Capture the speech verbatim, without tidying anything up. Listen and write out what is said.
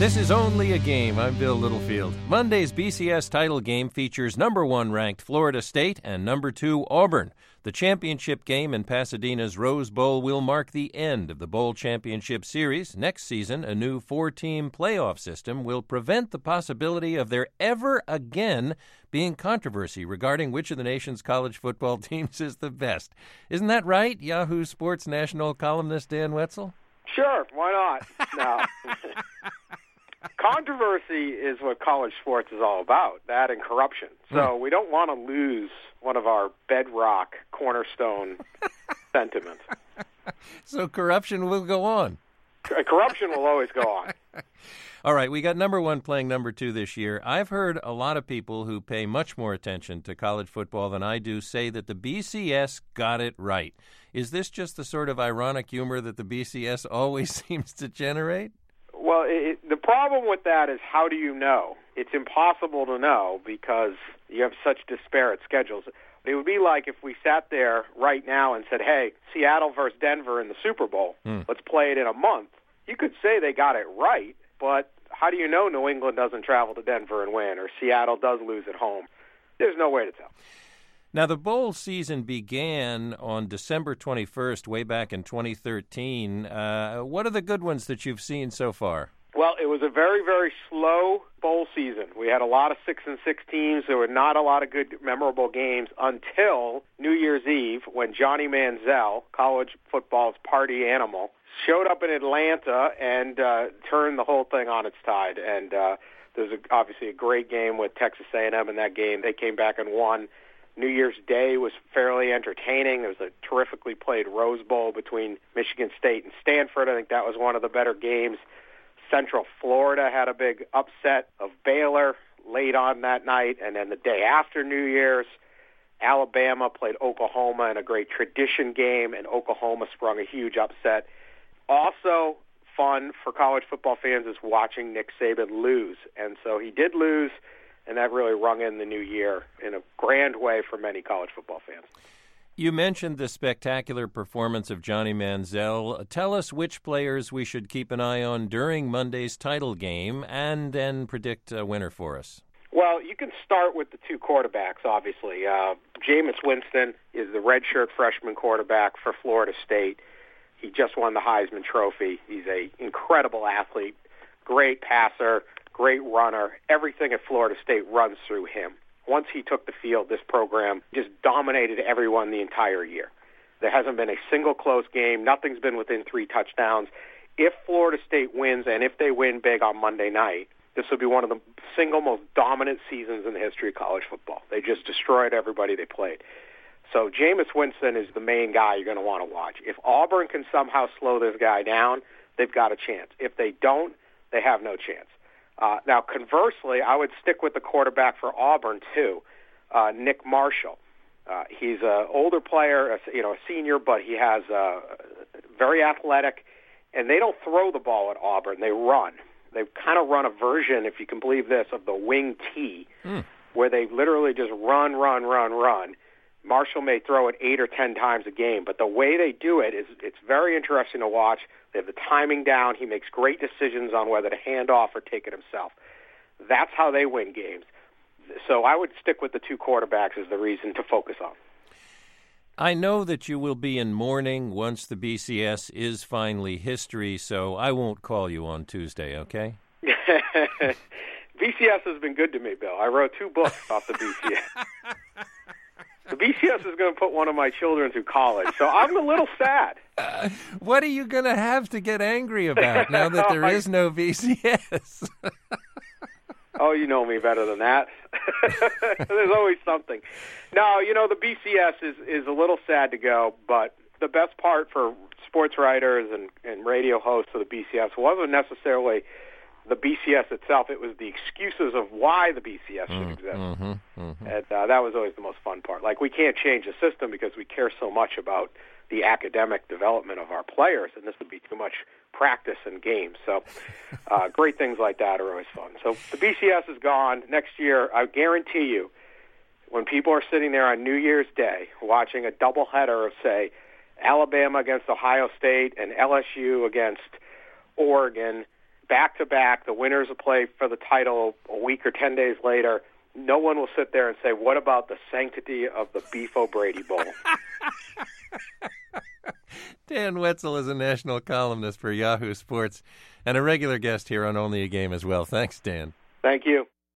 This is Only a Game. I'm Bill Littlefield. Monday's B C S title game features number one ranked Florida State and number two Auburn. The championship game in Pasadena's Rose Bowl will mark the end of the Bowl Championship Series. Next season, a new four-team playoff system will prevent the possibility of there ever again being controversy regarding which of the nation's college football teams is the best. Isn't that right, Yahoo Sports national columnist Dan Wetzel? Sure, why not? No. Controversy is what college sports is all about, that and corruption. So mm. we don't want to lose one of our bedrock, cornerstone sentiments. So corruption will go on. Corruption will always go on. All right, we got number one playing number two this year. I've heard a lot of people who pay much more attention to college football than I do say that the B C S got it right. Is this just the sort of ironic humor that the B C S always seems to generate? Well, it, the problem with that is how do you know? It's impossible to know because you have such disparate schedules. It would be like if we sat there right now and said, hey, Seattle versus Denver in the Super Bowl, hmm. let's play it in a month. You could say they got it right, but how do you know New England doesn't travel to Denver and win or Seattle does lose at home? There's no way to tell. Now, the bowl season began on December twenty-first, way back in twenty thirteen. Uh, what are the good ones that you've seen so far? Well, it was a very, very slow bowl season. We had a lot of six and six teams. There were not a lot of good, memorable games until New Year's Eve when Johnny Manziel, college football's party animal, showed up in Atlanta and uh, turned the whole thing on its tide. And uh, there was a, obviously a great game with Texas A and M in that game. They came back and won. New Year's Day was fairly entertaining. There was a terrifically played Rose Bowl between Michigan State and Stanford. I think that was one of the better games. Central Florida had a big upset of Baylor late on that night. And then the day after New Year's, Alabama played Oklahoma in a great tradition game, and Oklahoma sprung a huge upset. Also fun for college football fans is watching Nick Saban lose. And so he did lose, and that really rung in the new year in a grand way for many college football fans. You mentioned the spectacular performance of Johnny Manziel. Tell us which players we should keep an eye on during Monday's title game and then predict a winner for us. Well, you can start with the two quarterbacks, obviously. Uh, Jameis Winston is the redshirt freshman quarterback for Florida State. He just won the Heisman Trophy. He's an incredible athlete, great passer, great runner. Everything at Florida State runs through him. Once he took the field, this program just dominated everyone the entire year. There hasn't been a single close game. Nothing's been within three touchdowns. If Florida State wins, and if they win big on Monday night, this will be one of the single most dominant seasons in the history of college football. They just destroyed everybody they played. So Jameis Winston is the main guy you're going to want to watch. If Auburn can somehow slow this guy down, they've got a chance. If they don't, they have no chance. Uh, now, conversely, I would stick with the quarterback for Auburn, too, uh, Nick Marshall. Uh, he's an older player, a, you know, a senior, but he has uh, very athletic, and they don't throw the ball at Auburn. They run. They kind of run a version, if you can believe this, of the wing T, mm. where they literally just run, run, run, run. Marshall may throw it eight or ten times a game, but the way they do it is it's very interesting to watch. They have the timing down. He makes great decisions on whether to hand off or take it himself. That's how they win games. So I would stick with the two quarterbacks as the reason to focus on. I know that you will be in mourning once the B C S is finally history, so I won't call you on Tuesday, okay? B C S has been good to me, Bill. I wrote two books off the B C S. The B C S is going to put one of my children through college, so I'm a little sad. Uh, what are you going to have to get angry about now that there is no B C S? Oh, you know me better than that. There's always something. No, you know, the B C S is, is a little sad to go, but the best part for sports writers and, and radio hosts of the B C S wasn't necessarily the B C S itself. It was the excuses of why the B C S should mm, exist. Mm-hmm, mm-hmm. And uh, that was always the most fun part. Like, we can't change the system because we care so much about the academic development of our players, and this would be too much practice and games. So uh, great things like that are always fun. So the B C S is gone. Next year, I guarantee you, when people are sitting there on New Year's Day watching a doubleheader of, say, Alabama against Ohio State and L S U against Oregon, back-to-back, the winners will play for the title a week or ten days later. No one will sit there and say, what about the sanctity of the Beef O'Brady Bowl? Dan Wetzel is a national columnist for Yahoo Sports and a regular guest here on Only a Game as well. Thanks, Dan. Thank you.